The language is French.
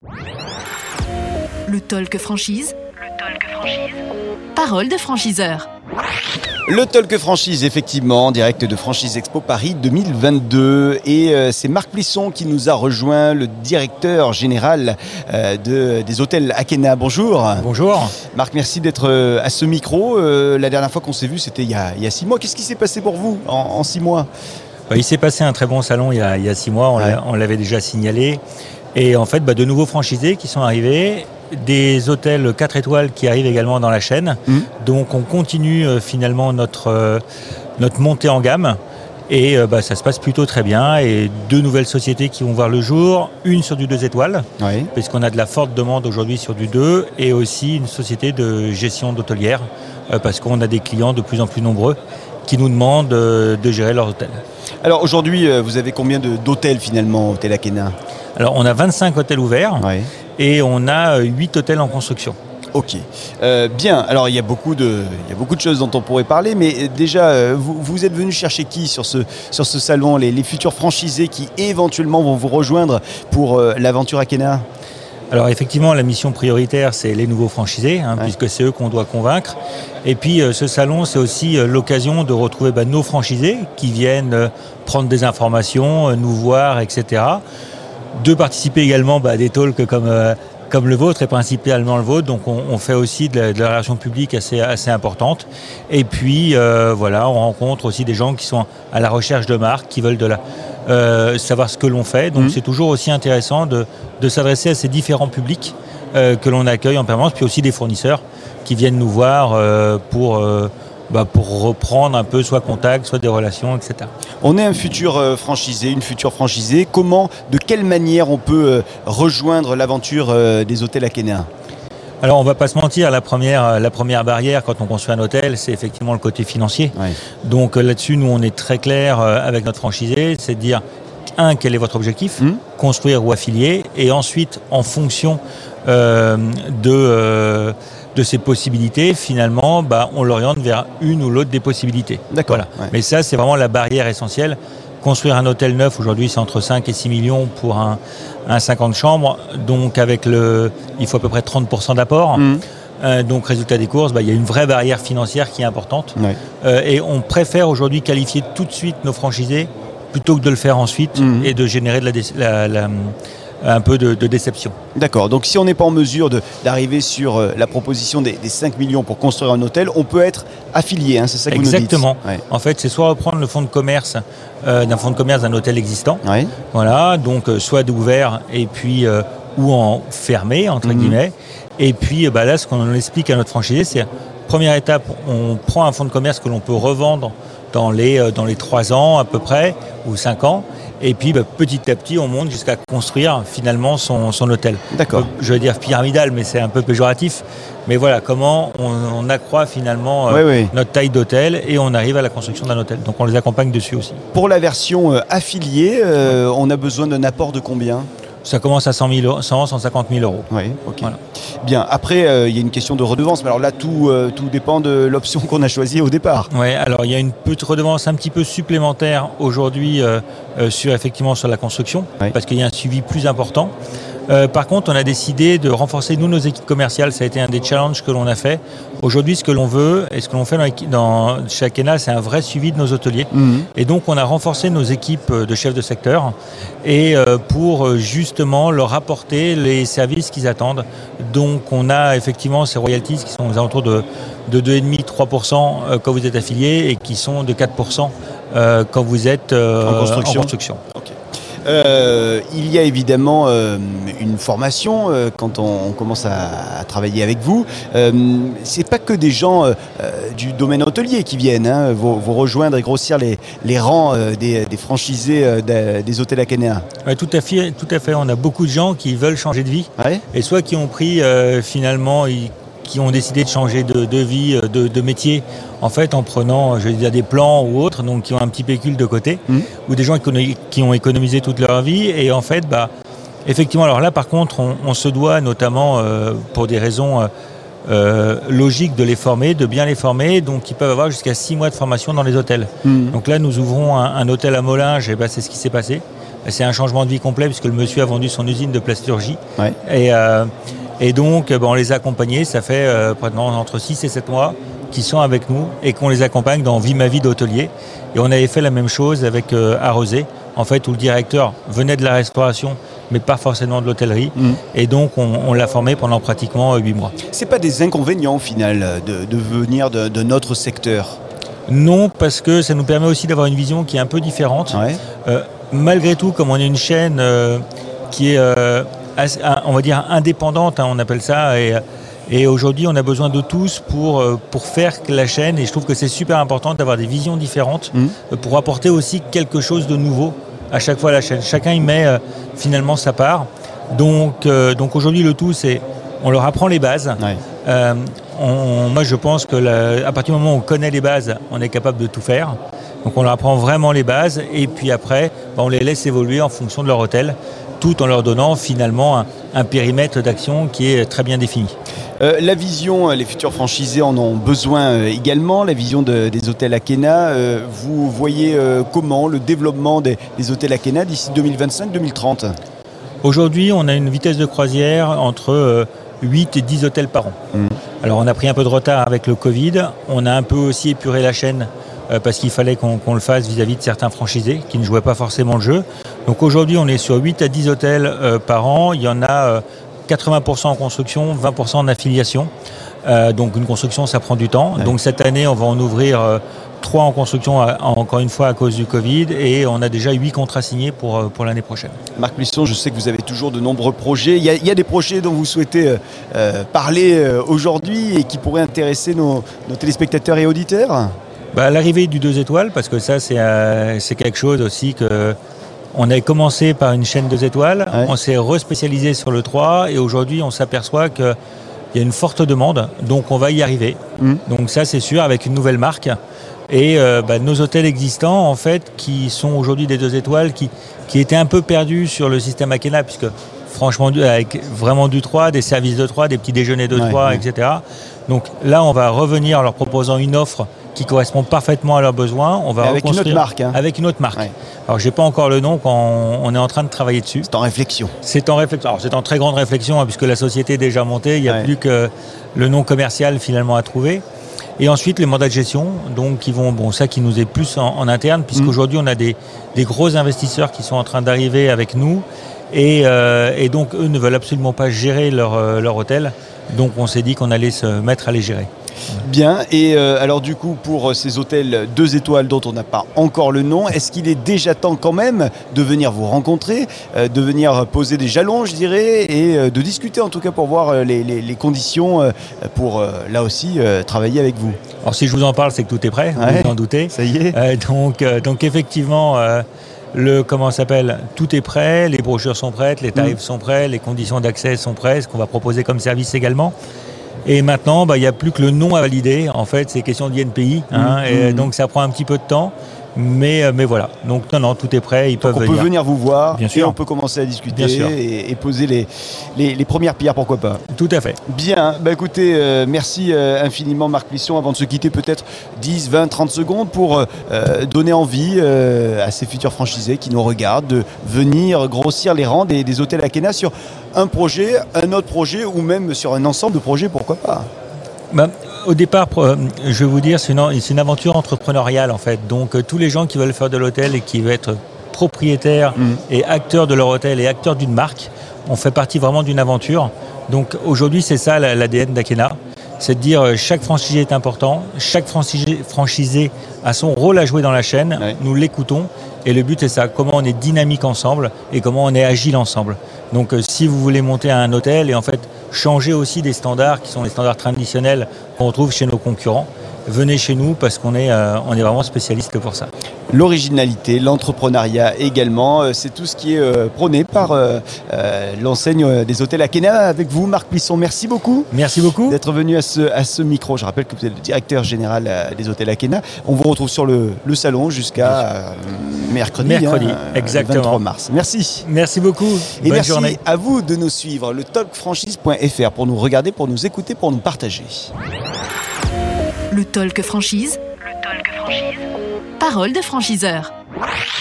Le Talk Franchise. Parole de franchiseur. Le Talk Franchise, effectivement, en direct de Franchise Expo Paris 2022. Et c'est Marc Plisson qui nous a rejoint, le directeur général des hôtels Akena. Bonjour. Bonjour. Marc, merci d'être à ce micro. La dernière fois qu'on s'est vu, c'était il y a 6 mois. Qu'est-ce qui s'est passé pour vous en 6 mois ? Il s'est passé un très bon salon il y a 6 mois, on l'avait déjà signalé. Et en fait, de nouveaux franchisés qui sont arrivés, des hôtels 4 étoiles qui arrivent également dans la chaîne. Donc on continue finalement notre montée en gamme. Et ça se passe plutôt très bien. Et 2 nouvelles sociétés qui vont voir le jour, une sur du 2 étoiles, puisqu'on a de la forte demande aujourd'hui sur du 2, et aussi une société de gestion d'hôtelière, parce qu'on a des clients de plus en plus nombreux qui nous demandent de gérer leur hôtel. Alors aujourd'hui, vous avez combien d'hôtels finalement, Hôtel Akena ? Alors on a 25 hôtels ouverts et on a 8 hôtels en construction. Ok, bien. Alors il y a beaucoup de choses dont on pourrait parler, mais déjà, vous êtes venu chercher qui sur ce salon, les futurs franchisés qui éventuellement vont vous rejoindre pour l'aventure Akena ? Alors effectivement, la mission prioritaire, c'est les nouveaux franchisés, puisque c'est eux qu'on doit convaincre. Et puis ce salon, c'est aussi l'occasion de retrouver nos franchisés qui viennent prendre des informations, nous voir, etc. De participer également à des talks comme le vôtre et principalement le vôtre. Donc on fait aussi de la relation publique assez importante. Et puis on rencontre aussi des gens qui sont à la recherche de marques, qui veulent savoir ce que l'on fait. Donc c'est toujours aussi intéressant de s'adresser à ces différents publics que l'on accueille en permanence, puis aussi des fournisseurs qui viennent nous voir pour reprendre un peu soit contact, soit des relations, etc. On est un futur franchisé, une future franchisée. De quelle manière on peut rejoindre l'aventure des hôtels Akena ? Alors on ne va pas se mentir, la première barrière quand on construit un hôtel, c'est effectivement le côté financier. Donc là-dessus, nous on est très clair avec notre franchisé, c'est de dire, quel est votre objectif, construire ou affilier, et ensuite en fonction de ces possibilités, finalement, on l'oriente vers une ou l'autre des possibilités. D'accord. Voilà. Mais ça, c'est vraiment la barrière essentielle. Construire un hôtel neuf, aujourd'hui, c'est entre 5 et 6 millions pour un 50 chambres. Donc, il faut à peu près 30% d'apport. Donc, résultat des courses, il y a une vraie barrière financière qui est importante. Et on préfère aujourd'hui qualifier tout de suite nos franchisés plutôt que de le faire ensuite et de générer un peu de déception. D'accord, donc si on n'est pas en mesure d'arriver sur la proposition des 5 millions pour construire un hôtel, on peut être affilié, c'est ça que vous nous dites ? Exactement. En fait, c'est soit reprendre le fonds de commerce d'un hôtel existant, voilà, donc soit d'ouvert et puis ou en fermé, entre guillemets. Et puis là, ce qu'on explique à notre franchisé, c'est première étape, on prend un fonds de commerce que l'on peut revendre dans les 3 ans à peu près, ou 5 ans. Et puis petit à petit, on monte jusqu'à construire finalement son hôtel. D'accord. Je veux dire pyramidal, mais c'est un peu péjoratif. Mais voilà, comment on accroît finalement notre taille d'hôtel et on arrive à la construction d'un hôtel. Donc on les accompagne dessus aussi. Pour la version affiliée, on a besoin d'un apport de combien ? Ça commence à 150 000 euros. Oui, ok. Voilà. Bien, après, il y a une question de redevance. Mais alors là, tout dépend de l'option qu'on a choisie au départ. Oui, alors il y a une petite redevance un petit peu supplémentaire aujourd'hui sur la construction, parce qu'il y a un suivi plus important. Par contre, on a décidé de renforcer nos équipes commerciales. Ça a été un des challenges que l'on a fait. Aujourd'hui, ce que l'on veut et ce que l'on fait chez Akena, c'est un vrai suivi de nos hôteliers. Et donc, on a renforcé nos équipes de chefs de secteur et pour justement leur apporter les services qu'ils attendent. Donc, on a effectivement ces royalties qui sont aux alentours de 2,5-3% quand vous êtes affilié et qui sont de 4% quand vous êtes en construction. Okay. Il y a évidemment une formation quand on commence à travailler avec vous. C'est pas que des gens du domaine hôtelier qui viennent vous rejoindre et grossir les rangs des franchisés des hôtels Akena. Ouais, tout à fait. On a beaucoup de gens qui veulent changer de vie et soit qui ont pris finalement qui ont décidé de changer de vie, de métier, en fait, en prenant, des plans ou autres, donc qui ont un petit pécule de côté, ou des gens qui ont économisé toute leur vie, et en fait, effectivement, alors là, par contre, on se doit, notamment pour des raisons logiques, de bien les former, donc ils peuvent avoir jusqu'à 6 mois de formation dans les hôtels. Donc là, nous ouvrons un hôtel à Molins, et c'est ce qui s'est passé. c'est un changement de vie complet puisque le monsieur a vendu son usine de plasturgie. Ouais. Et donc, on les a accompagnés, ça fait maintenant entre 6 et 7 mois qu'ils sont avec nous et qu'on les accompagne dans Vie ma vie d'hôtelier. Et on avait fait la même chose avec Arrosé, en fait, où le directeur venait de la restauration, mais pas forcément de l'hôtellerie. Et donc, on l'a formé pendant pratiquement 8 mois. C'est pas des inconvénients au final de venir de notre secteur? Non, parce que ça nous permet aussi d'avoir une vision qui est un peu différente. Ouais. Malgré tout, comme on est une chaîne qui est, on va dire, indépendante, on appelle ça, et aujourd'hui, on a besoin de tous pour faire que la chaîne, et je trouve que c'est super important d'avoir des visions différentes pour apporter aussi quelque chose de nouveau à chaque fois à la chaîne. Chacun y met finalement sa part. Donc aujourd'hui, le tout, c'est on leur apprend les bases. Ouais. Moi, je pense que à partir du moment où on connaît les bases, on est capable de tout faire. Donc on leur apprend vraiment les bases et puis après, on les laisse évoluer en fonction de leur hôtel, tout en leur donnant finalement un périmètre d'action qui est très bien défini. La vision, les futurs franchisés en ont besoin également, la vision des hôtels Akena. Vous voyez comment le développement des hôtels Akena d'ici 2025-2030 ? Aujourd'hui, on a une vitesse de croisière entre 8 et 10 hôtels par an. Alors on a pris un peu de retard avec le Covid, on a un peu aussi épuré la chaîne parce qu'il fallait qu'on le fasse vis-à-vis de certains franchisés qui ne jouaient pas forcément le jeu. Donc aujourd'hui, on est sur 8 à 10 hôtels par an. Il y en a 80% en construction, 20% en affiliation. Donc une construction, ça prend du temps. Ouais. Donc cette année, on va en ouvrir 3 en construction, encore une fois à cause du Covid, et on a déjà 8 contrats signés pour l'année prochaine. Marc Buisson, je sais que vous avez toujours de nombreux projets. Il y a des projets dont vous souhaitez parler aujourd'hui et qui pourraient intéresser nos téléspectateurs et auditeurs ? L'arrivée du 2 étoiles, parce que ça, c'est quelque chose aussi que... On a commencé par une chaîne 2 étoiles, ouais. On s'est respécialisé sur le 3 et aujourd'hui on s'aperçoit qu'il y a une forte demande, donc on va y arriver. Donc ça c'est sûr, avec une nouvelle marque. Et nos hôtels existants en fait, qui sont aujourd'hui des 2 étoiles, qui étaient un peu perdus sur le système Akena, puisque franchement avec vraiment du 3, des services de 3, des petits déjeuners de 3, ouais. etc. Donc là on va revenir en leur proposant une offre qui correspond parfaitement à leurs besoins. On va avec une autre marque. Avec une autre marque. Ouais. Alors, je n'ai pas encore le nom, on est en train de travailler dessus. C'est en réflexion. C'est en réflexion. Alors, c'est en très grande réflexion, puisque la société est déjà montée. Il n'y a plus que le nom commercial, finalement, à trouver. Et ensuite, les mandats de gestion, donc, ça qui nous est plus en interne, puisqu'aujourd'hui, on a des gros investisseurs qui sont en train d'arriver avec nous. Et donc, eux ne veulent absolument pas gérer leur hôtel. Donc, on s'est dit qu'on allait se mettre à les gérer. Bien, et alors du coup pour ces hôtels 2 étoiles dont on n'a pas encore le nom, est-ce qu'il est déjà temps quand même de venir vous rencontrer, de venir poser des jalons je dirais, et de discuter en tout cas pour voir les conditions pour là aussi travailler avec vous? Alors si je vous en parle c'est que tout est prêt, vous en doutez. Ça y est. Donc effectivement tout est prêt, les brochures sont prêtes, les tarifs sont prêts, les conditions d'accès sont prêtes, ce qu'on va proposer comme service également. Et maintenant, il n'y a plus que le nom à valider. En fait, c'est question d'INPI. Et donc, ça prend un petit peu de temps. Mais voilà. Donc, non, tout est prêt. On peut venir vous voir. Bien sûr. Et on peut commencer à discuter et poser les premières pierres, pourquoi pas. Tout à fait. Bien. Écoutez, merci infiniment, Marc Buisson. Avant de se quitter, peut-être 10, 20, 30 secondes pour donner envie à ces futurs franchisés qui nous regardent de venir grossir les rangs des hôtels Akena sur un projet, un autre projet ou même sur un ensemble de projets, pourquoi pas. Au départ, je vais vous dire, c'est une aventure entrepreneuriale en fait. Donc tous les gens qui veulent faire de l'hôtel et qui veulent être propriétaires et acteurs de leur hôtel et acteurs d'une marque, on fait partie vraiment d'une aventure. Donc aujourd'hui, c'est ça l'ADN d'Akena. C'est de dire chaque franchisé est important, chaque franchisé a son rôle à jouer dans la chaîne, nous l'écoutons et le but c'est ça, comment on est dynamique ensemble et comment on est agile ensemble. Donc si vous voulez monter un hôtel et en fait changer aussi des standards qui sont les standards traditionnels qu'on retrouve chez nos concurrents, venez chez nous parce qu'on est vraiment spécialiste pour ça. L'originalité, l'entrepreneuriat également, c'est tout ce qui est prôné par l'enseigne des hôtels Akena avec vous, Marc Buisson. Merci beaucoup. Merci beaucoup d'être venu à ce micro. Je rappelle que vous êtes le directeur général des hôtels Akena. On vous retrouve sur le salon jusqu'à mercredi, exactement. 23 mars. Merci. Merci beaucoup. Et bonne merci journée. À vous de nous suivre, le talkfranchise.fr pour nous regarder, pour nous écouter, pour nous partager. Le Talk Franchise. Parole de franchiseur.